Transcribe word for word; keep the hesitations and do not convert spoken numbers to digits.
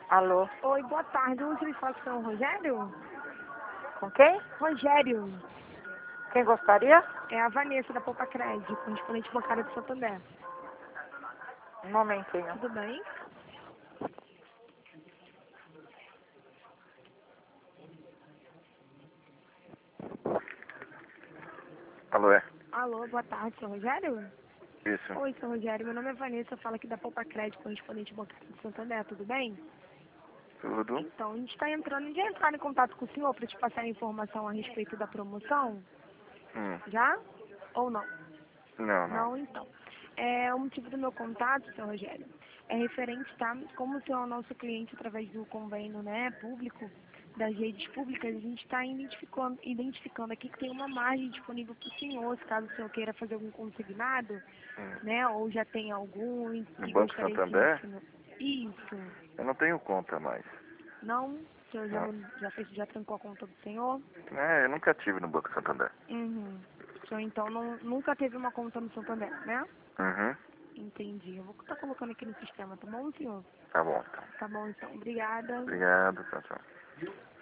Alô? Oi, boa tarde. Eu gostaria de falar com o senhor Rogério? Com quem? Rogério, Quem gostaria? é a Vanessa da Poupa Crédito, correspondente bancária de Santander. Um momentinho. Tudo bem? Alô, é? Alô, boa tarde, senhor Rogério? Isso. Oi, senhor Rogério. Meu nome é Vanessa, eu falo aqui da Poupa Crédito, correspondente bancária de Santander. Tudo bem? Tudo? Então, a gente está entrando, já entraram em contato com o senhor para te passar a informação a respeito da promoção? Hum. Já? Ou não? Não, não. Não, então. É, o motivo do meu contato, senhor Rogério, é referente, tá? Como o senhor é o nosso cliente através do convênio, né, público, das redes públicas, a gente está identificando, identificando aqui que tem uma margem disponível para o senhor, se caso o senhor queira fazer algum consignado, Hum. né, ou já tem algum e, No e Banco gostaria que Santander? o senhor... Isso. Eu não tenho conta mais. Não? O senhor já, Não. não- já, fez, já trancou a conta do senhor? É, eu nunca tive no Banco Santander. Uhum. O senhor, então, não, nunca teve uma conta no Santander, né? Uhum. Entendi. Eu vou estar colocando aqui no sistema, tá bom, senhor? Tá bom, então. Tá bom, então. Obrigada. Obrigado, tchau, tchau.